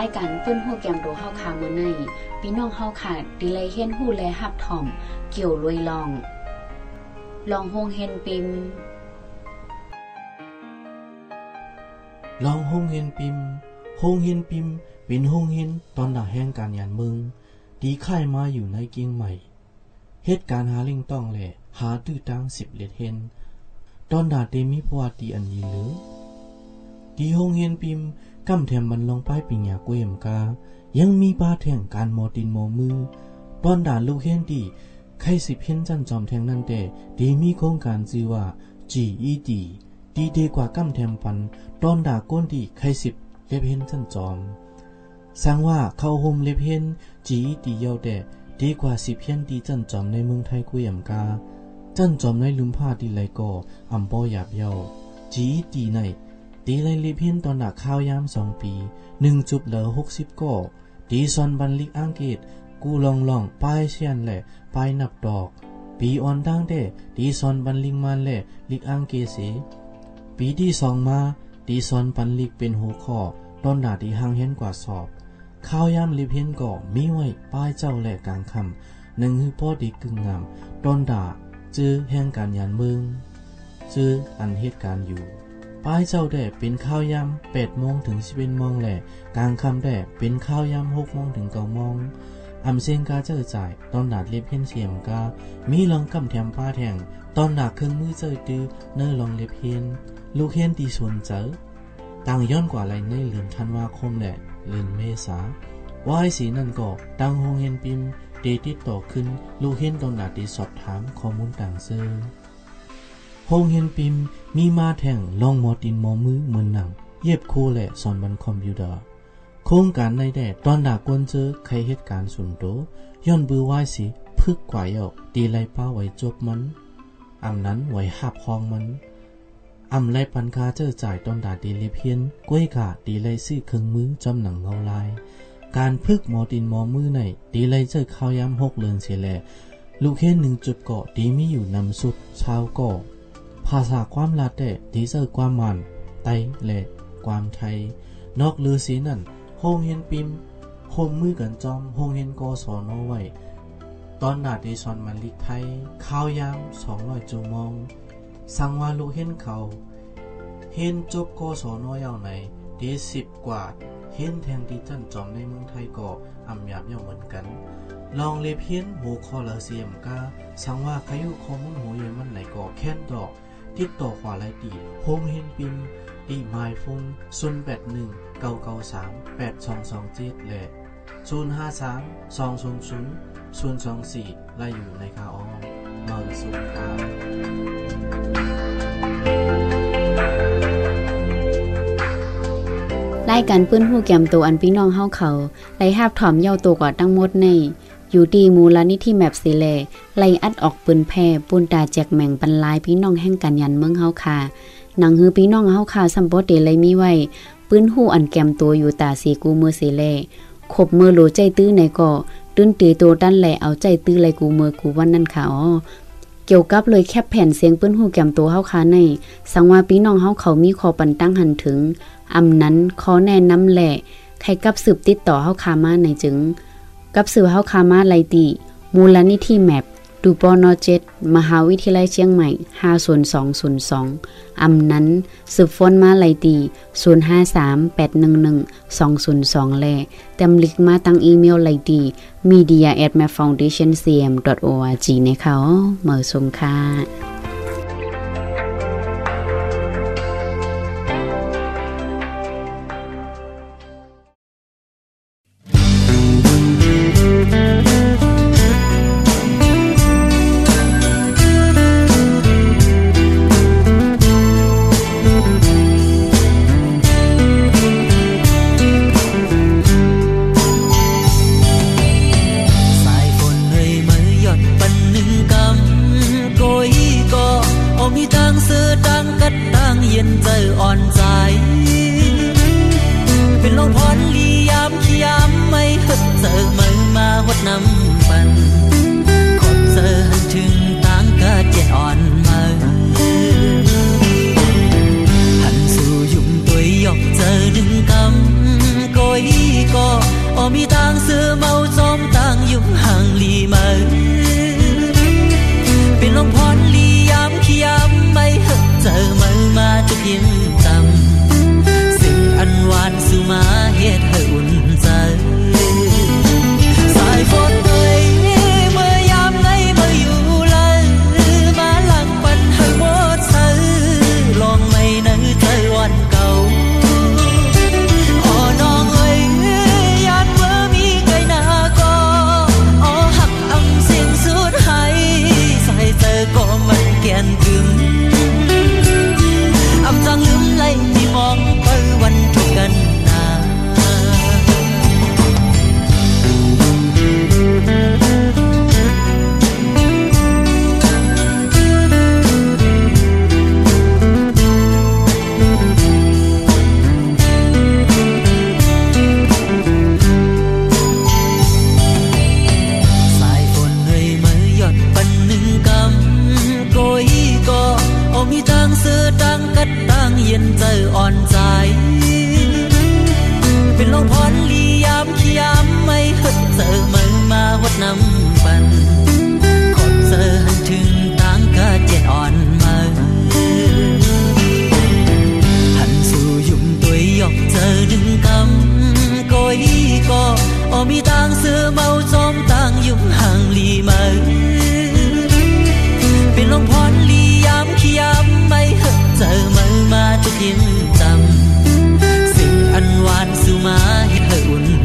ายการเปิ้นฮู้แกมโดเฮาคามื้อในพี่น้องเฮาค่ะดิไลเฮียนฮู้และฮับถ่อมเกี่ยวลวยลองโฮงเฮนปิมลองโฮงเฮนปิมเป็นโฮงเฮนตอนดาแห่งการยันมึงดีค่ายมาอยู่ในเกียงใหม่เหตุการณ์หาลิงต้องแหละหาตื้อตัง10เล็ดเฮนตอนดาเตมีประวัติอันยืนหรือดีโฮงเฮนปิมกำแถมมันลงไปปิญญาเกวมกายังมีปาแท่งการโมตินโมมือตอนดาลูกเฮนดีใคร10เฮนจันจอมแทงนั่นแต่ดีมีโครงการชื่อว่า GED ดีเดกว่ากำแถมปันตอนดาก้นดีใคร10เล็บเฮนจันจอมสร้างว่าเข้าโฮมเล็บเฮน GED เยาวแต่ดีกว่า10เฮนดีจันจอมในเมืองไทยกุยมกาจันจอมในลืมผ้าดีไรก็อำป้อหยาบเยา GED ในดีไลลิพินตอนหนักข้าวยาม2 ปี1จุบเหลือ60ก่อดีซอนบันลิกอังกฤษกูลองป้ายเชียนแหละป้ายนับดอกปีออนดังเด้ดีซอนบันลิกมันแหละลิกอังเกเสปีที่2มาดีซอนบันลิกเป็นหัวข้อตอนหนาดีห่างเห็นกว่าสอบข้าวยามลิพินก่อมีไว้ป้ายเจ้าแหละกลางคำ1คือป้อดีกึ่งงามตอนด่าจื้อแห่งการยันเมืองจื้ออันเหตุการณ์อยู่ป้ายเจ้าแด่เป็นข้าวยาม8 โมงถึง11 โมงแหละกลางค่ำแด่เป็นข้าวยาม6 โมงถึง9 โมงอำเซงกาเจอจ่ายตอนดาดเล็บเห็นเสียมกามีลองกำแถมป้าแทงตอนดาเครื่องมือเจอตื้อเนื้อลองเล็บเห็นลูกเห็นตีสวนเจอต่างย้อนกว่าไรในเดือนธันวาคมแหละเดือนเมษาว่าไอ้สีนั่นก็ตั้งโฮงเฮนปิมเดติดต่อขึ้นลูกเห็นตอนดาดีสอบถามข้อมูลต่างซื้อโฮงเฮนปิมมีมาแท่งลองมอตินมอมือเหมือนหนังเย็บคู่และสอนบนคอมพิวเตอร์โครงการในแดดตอนดากวนเจอใครเหตุการณ์สุนโตย้อนบือไหว้สิพึกกว่าเยาตีไล่ป้าไว้จบมันอำนั้นไว้หับห้องมันอำไล่ปันคาเจอจ่ายตอนดาดีลิเพียนก้วยกาตีไล่ซื้อเครื่องมือจำหนังเงาลายการพึกมอตินมอมือในตีไล่เจอข้าวยำ6 เลือนเสียแหละลูกเห็น1 จุดเกาะตีมีอยู่นำสุดชาวเกาะภาษาความลาแต่ดีเซอร์ความมันไตและความไทยนอกลือสีนั่นโฮงเฮนปิมโฮมมือกันจอมโฮงเฮนกอสอนอไว้ตอนนาดีซอนมันลิกไทยข้าวยาม200 จูมองสังว่าลูกเห็นเขาเห็นจบกอสอนอยาวไหนดี10 กว่าเห็นแทงดีจันจอมในเมืองไทยก็อำยาบยาวเหมือนกันลองเล็บเห็นหัวคอละเสียมกาสังว่าใครอยู่ข้อมูลหัวเยมันไหนก็แค่นดอกติดต่อขวาไลตีโฮงเฮนปิมตีไมล์ฟง081 993 8227และ053 200 024ไล่อยู่ในคาออเมืองสุขารายการปื้นหู้แก้มโตอันพี่น้องเฮาเขาไล่หาบถ่อมเย้าโตกว่าทั้งหมดในอยู่ดีมูลนิธิแมปสิแลไล่อัดออกปืนแพร่ปูนตาแจกแม่งบรรลายพี่น้องแห่งกันยันเมืองเฮาค่ะหนังฮือพี่น้องเฮาค่ะซัมบ่ได้เลยมีไว้ปืนหู้อันแก้มโตอยู่ตาสีกูมือสิแลขบมือโหลใจตื้อในก็ตื้นตีโตดันแลเอาใจตื้อไลกูมือกูวันนั้นค่ะเกี่ยวกับเลยแคบแผ่นเสียงปืนหู้แก้มโตเฮาค่ะในสังว่าพี่น้องเฮาเขามีข้อปันตั้งหันถึงอำนั้นขอแนะนำแหละใครกับสืบติดต่อเฮาคามาในจึงกับสืบเฮาคามาไลติมูลนิธิแมปดูปอนอ7มหาวิทยาลัยเชียงใหม่50202อำนั้นสืบฟอนมาไลติ0538112002แลเต็มลิกมาตั้งอีเมลไลติ media@mapfoundationcm.org นะคะเมื่อสงค่ะสายฝนเฮยมือหยดปันหนึ่งกำโกยมีทางซื้อเมาจอมต่างยุ่งห่างลีมาเป็นลมพรลียามขี้ยามไม่เหิดเจอมาจะพิมพ์จำสิ่งอันหวานสู่มาเฮ็ดให้อุ่นใจสายฝนเอ่ยเมื่อยามไหนมาอยู่เลยมาหลังปันให้หมดเสือลองไม่นึกใจวันเก่าน้องเอ้ยยานเมื่อมีไกลหน้าก็หักอำเสียงสุดให้ใส่เจอก็มันแกนกึ่มอำจังลืมไล่ที่มองไปวันทุกกันนามีทางซื้อดังกัดตั้งเย็นเจออ่อนใจเป็นลมพรลียามขี้ยามไม่หดเจอมาหดน้ำปันขดเจอหันถึงตั้งกะเจ็ดอ่อนมาหันสู่ยุ่มตัวยกเจอดึงกำโกยก็มีทางซื้อเมาจอมตั้งยุ่มห่างลีมาเป็นลมพรลียามขี้ยามไม่เหิดเจอมาจะพิมพ์จำสิ่งอันหวานสู่มาเฮ็ดให้อุ่น